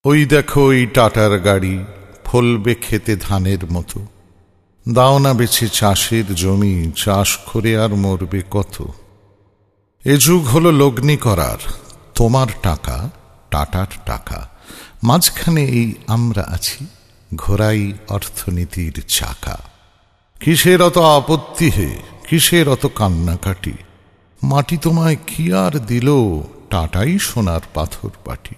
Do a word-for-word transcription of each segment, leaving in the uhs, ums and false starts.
ওই দেখো ওই টাটার গাড়ি ফলবে খেতে ধানের মতো। দাও না বেছে চাষের জমি, চাষ করে আর মরবে কত। এ যুগ হলো লগ্নি করার, তোমার টাকা টাটার টাকা, মাঝখানে এই আমরা আছি, ঘোরাই অর্থনীতির চাকা। কিসের অত আপত্তি হে, কিসের অত কান্নাকাটি, মাটি তোমায় কি আর দিল, টাটাই সোনার পাথর পাটি।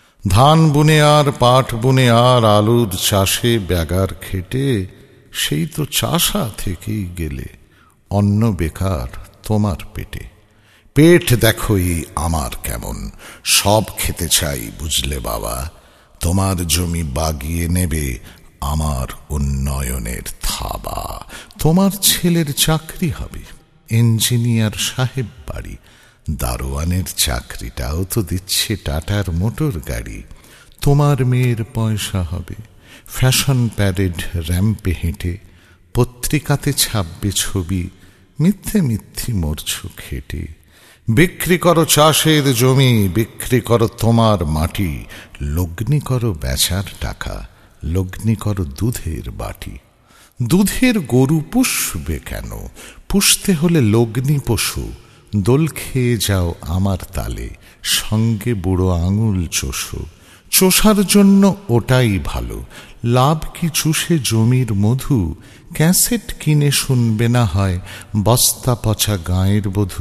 ধান বুনে আর পাট বুনে আর আলুর চাষে ব্যাগার খেটে, সেই তো চাষা থেকেই গেলে, অন্ন বেকার তোমার পেটে। পেট দেখো এই আমার কেমন, সব খেতে চাই বুঝলে বাবা, তোমার জমি বাগিয়ে নেবে আমার উন্নয়নের থাবা। তোমার ছেলের চাকরি হবে ইঞ্জিনিয়ার সাহেব বাড়ি, দারোয়ানের চাকরিটাও তো দিচ্ছে টাটার মোটর গাড়ি। তোমার মেয়ের পয়সা হবে ফ্যাশন প্যারেড র্যাম্পে হেঁটে, পত্রিকাতে ছাপবে ছবি, মিথ্যে মিথ্যি মরছু খেটে। বিক্রি করো চাষের জমি, বিক্রি করো তোমার মাটি, লগ্নি করো বেচার টাকা, লগ্নি করো দুধের বাটি। দুধের গরু পুষবে কেন, পুষতে হলে লগ্নি পশু, দোল খেয়ে যাও আমার তালে, সঙ্গে বুড়ো আঙুল চোষো। চোষার জন্য ওটাই ভালো, লাভ কি চুষে জমির মধু, ক্যাসেট কিনে শুনবে না হয় বস্তা পচা গাঁয়ের বধূ।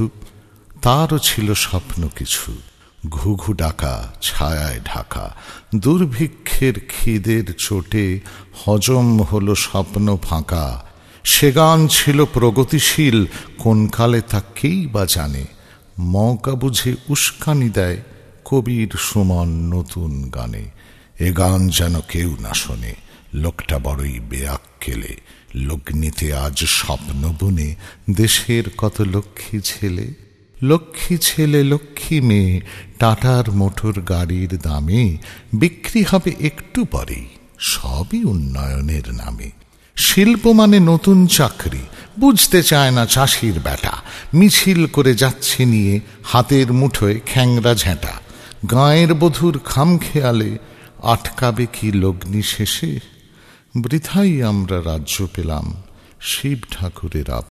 তারও ছিল স্বপ্ন কিছু, ঘুঘু ডাকা ছায়ায় ঢাকা, দুর্ভিক্ষের খিদের চোটে হজম হলো স্বপ্ন ফাঁকা। সে গান ছিল প্রগতিশীল, কোন কালে তা কেই বা জানে, মৌকা বুঝে উস্কানি দেয় কবির সুমন নতুন গানে। এ গান যেন কেউ না শোনে, লোকটা বড়ই বেয়াক্কেলে, লগ্নিতে আজ স্বপ্ন বুনে দেশের কত লক্ষ্মী ছেলে। লক্ষ্মী ছেলে লক্ষ্মী মেয়ে টাটার মোটর গাড়ির দামে, বিক্রি হবে একটু পরেই সবই উন্নয়নের নামে। শিল্প মানে নতুন চাকরি, বুঝতে চায় না চাষির বেটা, মিছিল করে যাচ্ছে নিয়ে হাতের মুঠোয় খ্যাংরা ঝেঁটা। গাঁয়ের বধূর খামখেয়ালে আটকাবে কি লগ্নি শেষে, বৃথাই আমরা রাজ্য পেলাম শিব ঠাকুরের